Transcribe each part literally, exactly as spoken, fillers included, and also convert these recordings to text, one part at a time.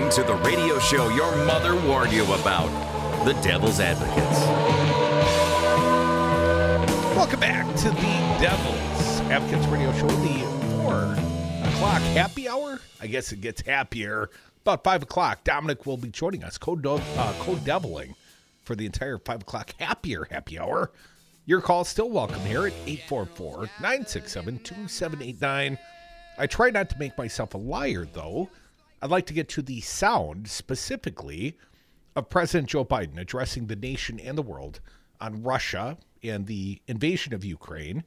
Welcome to the radio show your mother warned you about, The Devil's Advocates. Welcome back to the Devil's Advocates radio show, the four o'clock happy hour. I guess it gets happier. About five o'clock, Dominic will be joining us, code uh, code deviling for the entire five o'clock happier happy hour. Your call is still welcome here at eight four four, nine six seven, two seven eight nine. I try not to make myself a liar, though. I'd like to get to the sound, specifically, of President Joe Biden addressing the nation and the world on Russia and the invasion of Ukraine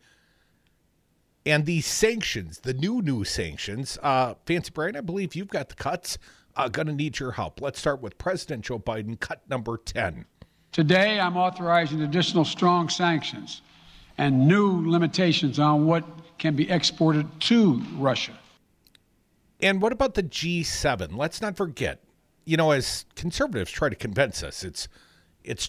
and the sanctions, the new, new sanctions. Uh, Fancy Brian, I believe you've got the cuts. Uh, gonna need your help. Let's start with President Joe Biden, cut number ten. Today, I'm authorizing additional strong sanctions and new limitations on what can be exported to Russia. And what about the G seven? Let's not forget, you know, as conservatives try to convince us, it's it's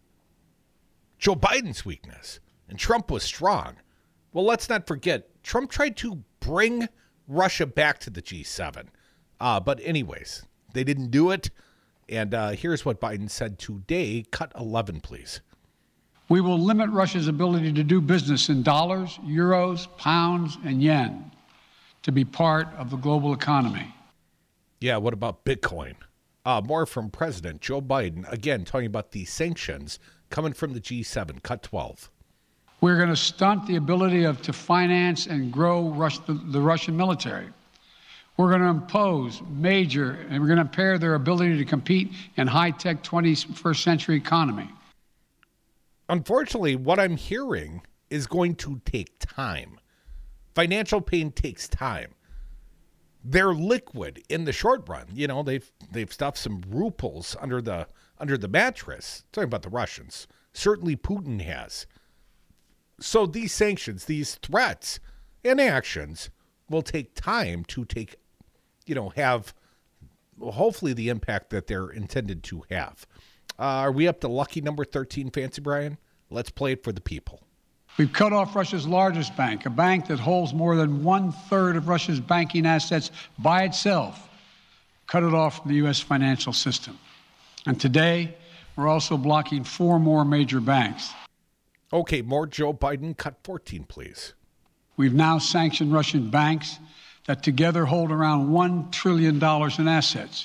Joe Biden's weakness, and Trump was strong. Well, let's not forget, Trump tried to bring Russia back to the G seven. Uh, but anyways, they didn't do it. And uh, here's what Biden said today. Cut eleven, please. We will limit Russia's ability to do business in dollars, euros, pounds, and yen to be part of the global economy. Yeah, what about Bitcoin? Uh, more from President Joe Biden, again, talking about the sanctions coming from the G seven. Cut twelve. We're going to stunt the ability of to finance and grow Rus- the, the Russian military. We're going to impose major, and we're going to impair their ability to compete in high-tech twenty-first century economy. Unfortunately, what I'm hearing is going to take time. Financial pain takes time. They're liquid in the short run. You know, they've they've stuffed some rubles under the under the mattress. Talking about the Russians. Certainly Putin has. So these sanctions, these threats and actions will take time to take, you know, have hopefully the impact that they're intended to have. Uh, are we up to lucky number thirteen, Fancy Brian? Let's play it for the people. We've cut off Russia's largest bank, a bank that holds more than one-third of Russia's banking assets by itself. Cut it off from the U S financial system. And today, we're also blocking four more major banks. Okay, more Joe Biden. Cut fourteen, please. We've now sanctioned Russian banks that together hold around one trillion dollars in assets.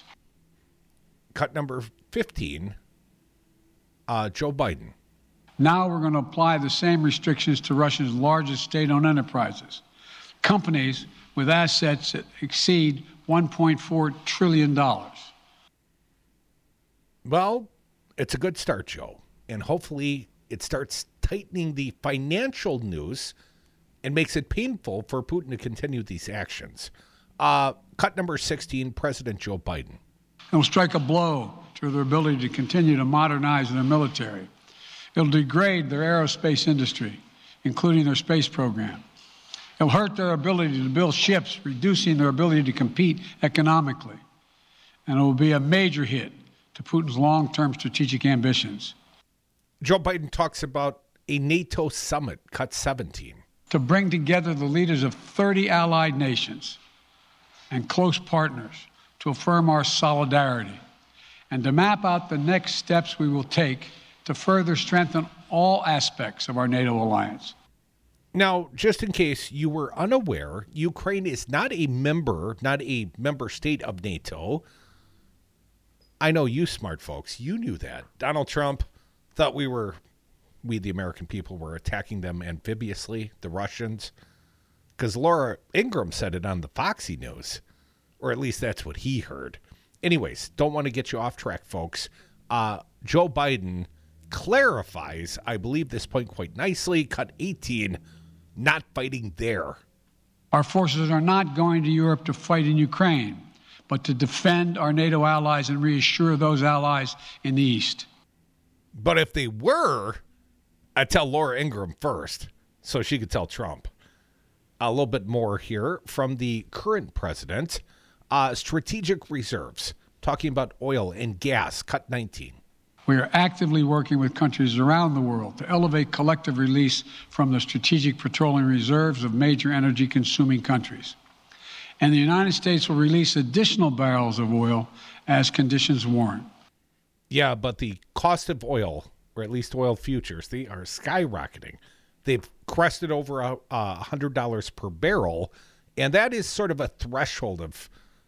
Cut number fifteen, uh, Joe Biden. Now we're going to apply the same restrictions to Russia's largest state-owned enterprises, companies with assets that exceed one point four trillion dollars. Well, it's a good start, Joe, and hopefully it starts tightening the financial noose and makes it painful for Putin to continue these actions. Uh, cut number sixteen, President Joe Biden. It'll strike a blow to their ability to continue to modernize their military. It'll degrade their aerospace industry, including their space program. It'll hurt their ability to build ships, reducing their ability to compete economically. And it will be a major hit to Putin's long-term strategic ambitions. Joe Biden talks about a NATO summit, cut seventeen. To bring together the leaders of thirty allied nations and close partners to affirm our solidarity and to map out the next steps we will take to further strengthen all aspects of our NATO alliance. Now, just in case you were unaware, Ukraine is not a member, not a member state of NATO. I know you smart folks, you knew that. Donald Trump thought we were, we the American people were attacking them amphibiously, the Russians, because Laura Ingraham said it on the Foxy News, or at least that's what he heard. Anyways, don't want to get you off track, folks. Uh, Joe Biden clarifies, I believe, this point quite nicely. Cut eighteen, not fighting there. Our forces are not going to Europe to fight in Ukraine, but to defend our NATO allies and reassure those allies in the East. But if they were, I'd tell Laura Ingraham first, so she could tell Trump. A little bit more here from the current president. Uh, strategic reserves, talking about oil and gas, cut nineteen. We are actively working with countries around the world to elevate collective release from the strategic petroleum reserves of major energy-consuming countries. and the United States will release additional barrels of oil as conditions warrant. Yeah, but the cost of oil, or at least oil futures, they are skyrocketing. They've crested over a, a one hundred dollars per barrel, and that is sort of a threshold of,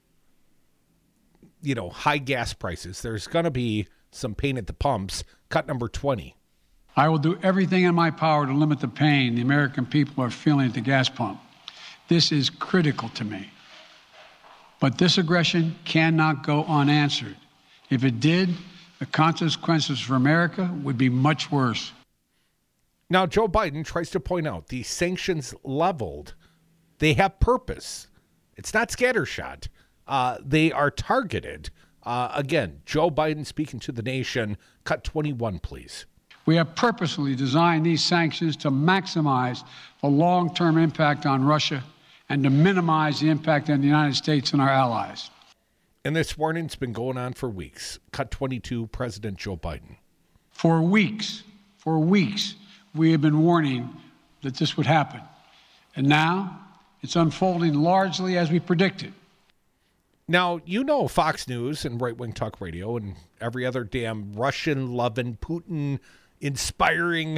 you know, high gas prices. There's going to be some pain at the pumps. Cut number twenty. I will do everything in my power to limit the pain the American people are feeling at the gas pump. This is critical to me. But this aggression cannot go unanswered. If it did, the consequences for America would be much worse. Now, Joe Biden tries to point out the sanctions leveled, they have purpose. It's not scattershot. Uh, they are targeted. Uh, again, Joe Biden speaking to the nation. Cut twenty-one, please. We have purposely designed these sanctions to maximize the long-term impact on Russia and to minimize the impact on the United States and our allies. And this warning's been going on for weeks. Cut twenty-two, President Joe Biden. For weeks, for weeks, we have been warning that this would happen. And now it's unfolding largely as we predicted. Now, you know Fox News and right-wing talk radio and every other damn Russian-loving, Putin-inspiring,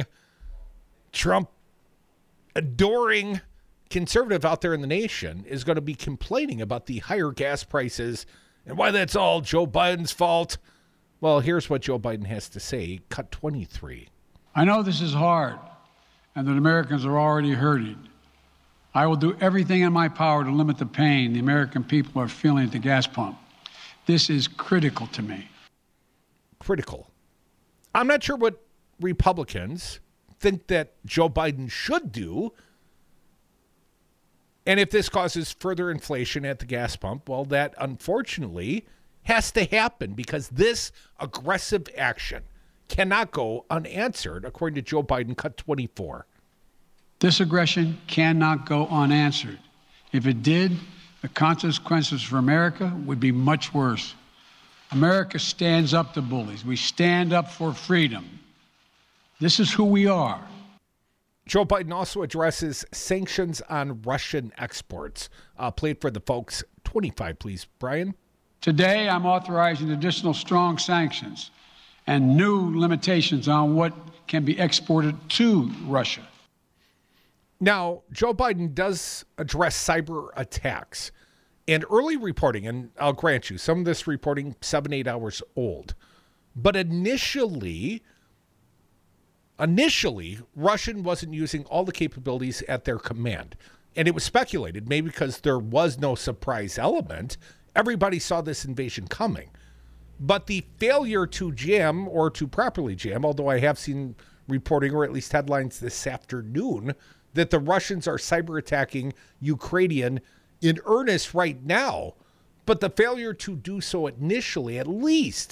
Trump-adoring conservative out there in the nation is going to be complaining about the higher gas prices and why that's all Joe Biden's fault. Well, here's what Joe Biden has to say. Cut twenty-three. I know this is hard and that Americans are already hurting. I will do everything in my power to limit the pain the American people are feeling at the gas pump. This is critical to me. Critical. I'm not sure what Republicans think that Joe Biden should do. And if this causes further inflation at the gas pump, well, that unfortunately has to happen because this aggressive action cannot go unanswered, according to Joe Biden. Cut twenty-four. This aggression cannot go unanswered. If it did, the consequences for America would be much worse. America stands up to bullies. We stand up for freedom. This is who we are. Joe Biden also addresses sanctions on Russian exports. Uh, play it for the folks. twenty-five, please, Brian. Today, I'm authorizing additional strong sanctions and new limitations on what can be exported to Russia. Now, Joe Biden does address cyber attacks and early reporting, and I'll grant you, some of this reporting seven, eight hours old. But initially, initially, Russian wasn't using all the capabilities at their command. And it was speculated, maybe because there was no surprise element, everybody saw this invasion coming. But the failure to jam or to properly jam, although I have seen reporting or at least headlines this afternoon, that the Russians are cyber attacking Ukrainian in earnest right now. But the failure to do so initially, at least,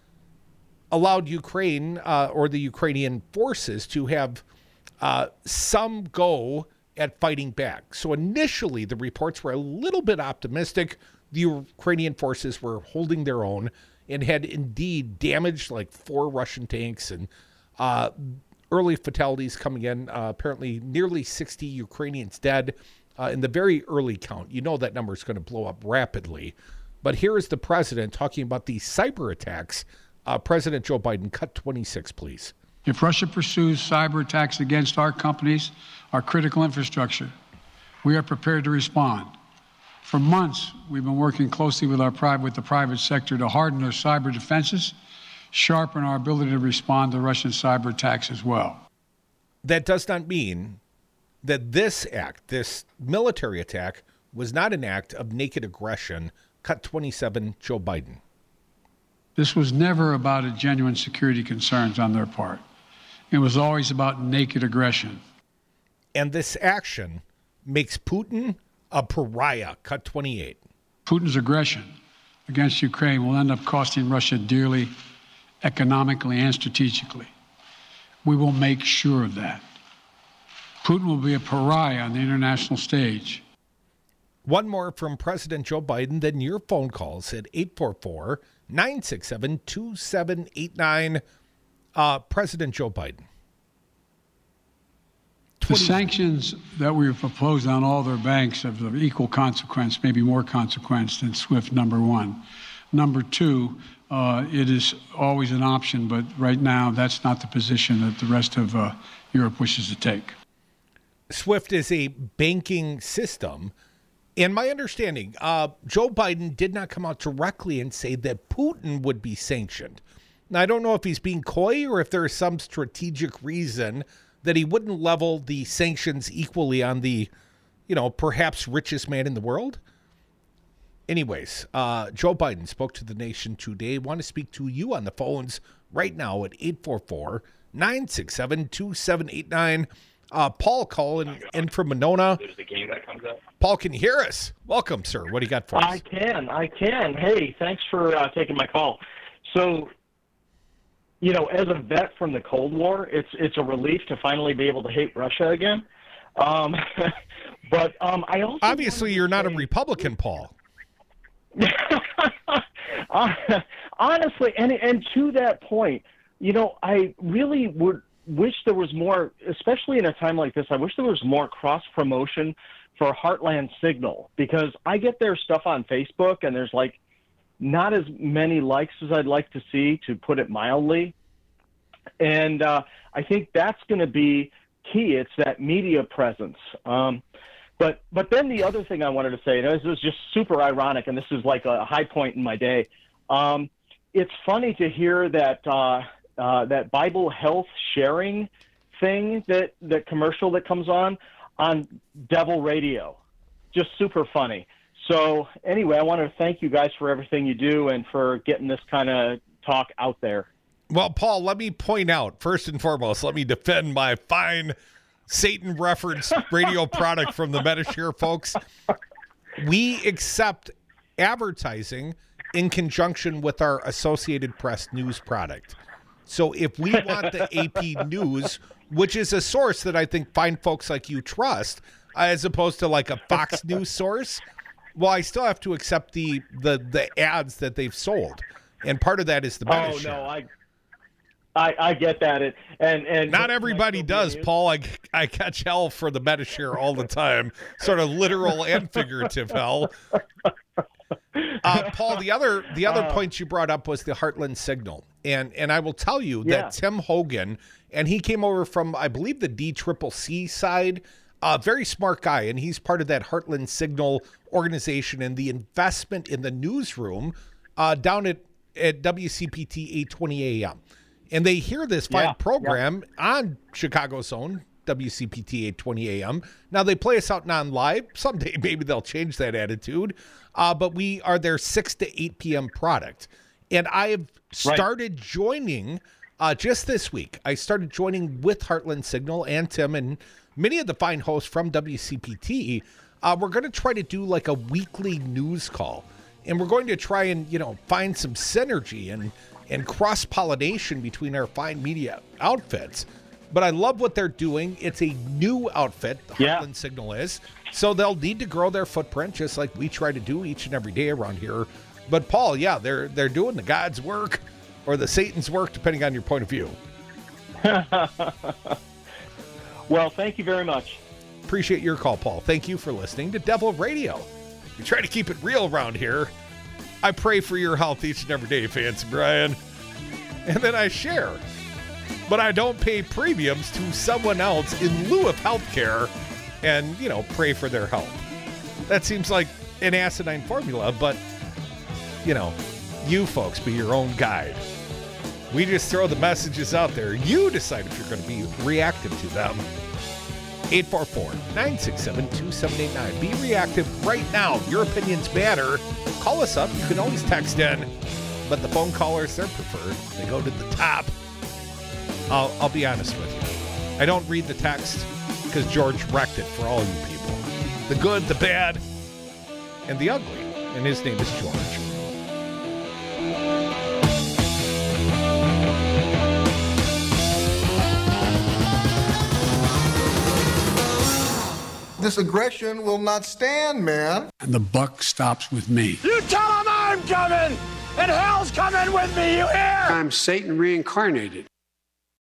allowed Ukraine uh, or the Ukrainian forces to have uh, some go at fighting back. So initially, the reports were a little bit optimistic. The Ukrainian forces were holding their own and had indeed damaged like four Russian tanks and uh, early fatalities coming in. Uh, apparently, nearly sixty Ukrainians dead uh, in the very early count. You know that number is going to blow up rapidly. But here is the president talking about the cyber attacks. Uh, President Joe Biden, cut twenty-six, please. If Russia pursues cyber attacks against our companies, our critical infrastructure, we are prepared to respond. For months, we've been working closely with our private, with the private sector to harden our cyber defenses, sharpen our ability to respond to Russian cyber attacks as well. That does not mean that this act, this military attack, was not an act of naked aggression. Cut twenty-seven, Joe Biden. This was never about a genuine security concerns on their part. It was always about naked aggression. And this action makes Putin a pariah. Cut twenty-eight. Putin's aggression against Ukraine will end up costing Russia dearly, economically and strategically. We will make sure of that. Putin will be a pariah on the international stage. One more from President Joe Biden, then your phone calls at eight four four, nine six seven, two seven eight nine. Uh, President Joe Biden. The sanctions that we've proposed on all their banks have of equal consequence, maybe more consequence than SWIFT, number one. Number two, uh, it is always an option, but right now that's not the position that the rest of uh, Europe wishes to take. SWIFT is a banking system. In my understanding, uh, Joe Biden did not come out directly and say that Putin would be sanctioned. Now, I don't know if he's being coy or if there is some strategic reason that he wouldn't level the sanctions equally on the, you know, perhaps richest man in the world. Anyways, uh, Joe Biden spoke to the nation today. I want to speak to you on the phones right now at eight four four, nine six seven, two seven eight nine. Uh, Paul calling in from Monona. There's the game that comes up. Paul, can you hear us? Welcome, sir. What do you got for us? I can. I can. Hey, thanks for uh, taking my call. So, you know, as a vet from the Cold War, it's it's a relief to finally be able to hate Russia again. Um, but um, I also obviously you're not say, a Republican, Paul. Honestly, and and to that point, you know, I really would wish there was more, especially in a time like this. I wish there was more cross promotion for Heartland Signal, because I get their stuff on Facebook and there's like not as many likes as I'd like to see, to put it mildly. And uh, I think that's going to be key. It's that media presence. Um, but but then the other thing I wanted to say, and this is just super ironic, and this is like a high point in my day. Um, it's funny to hear that uh, uh, that Bible health sharing thing, that that commercial that comes on on Devil Radio. Just super funny. So anyway, I want to thank you guys for everything you do and for getting this kind of talk out there. Well, Paul, let me point out, first and foremost, let me defend my fine Satan reference radio product from the Medi-Share folks. We accept advertising in conjunction with our Associated Press news product. So if we want the A P News, which is a source that I think fine folks like you trust, as opposed to like a Fox News source, well, I still have to accept the the the ads that they've sold, and part of that is the Medi-Share. Oh no, I, I I get that, it and and not everybody does, Paul. I I catch hell for the Medi-Share all the time, sort of literal and figurative hell. Uh, Paul, the other the other uh, point you brought up was the Heartland Signal, and and I will tell you yeah. that Tim Hogan, and he came over from, I believe, the D C C C side. A uh, very smart guy, and he's part of that Heartland Signal organization and the investment in the newsroom uh, down at, at W C P T eight twenty A M. And they hear this fine yeah, program yeah. on Chicago's own W C P T eight twenty A M. Now, they play us out non-live. Someday, maybe they'll change that attitude. Uh, but we are their six to eight p.m. product. And I have started right. joining uh, just this week. I started joining with Heartland Signal and Tim and many of the fine hosts from W C P T. Uh, we're going to try to do like a weekly news call. And we're going to try and, you know, find some synergy and, and cross-pollination between our fine media outfits. But I love what they're doing. It's a new outfit, the yeah. Heartland Signal is. So they'll need to grow their footprint just like we try to do each and every day around here. But Paul, yeah, they're they're doing the God's work or the Satan's work, depending on your point of view. Well, thank you very much. Appreciate your call, Paul. Thank you for listening to Devil Radio. We try to keep it real around here. I pray for your health each and every day, Fancy Brian. And then I share. But I don't pay premiums to someone else in lieu of health care and, you know, pray for their health. That seems like an asinine formula, but, you know, you folks be your own guide. We just throw the messages out there. You decide if you're going to be reactive to them. eight four four, nine six seven, two seven eight nine. Be reactive right now. Your opinions matter. Call us up. You can always text in. But the phone callers, they're preferred. They go to the top. I'll, I'll be honest with you. I don't read the text because George wrecked it for all you people. The good, the bad, and the ugly. And his name is George. This aggression will not stand, man. And the buck stops with me. You tell him I'm coming, and hell's coming with me, you hear? I'm Satan reincarnated.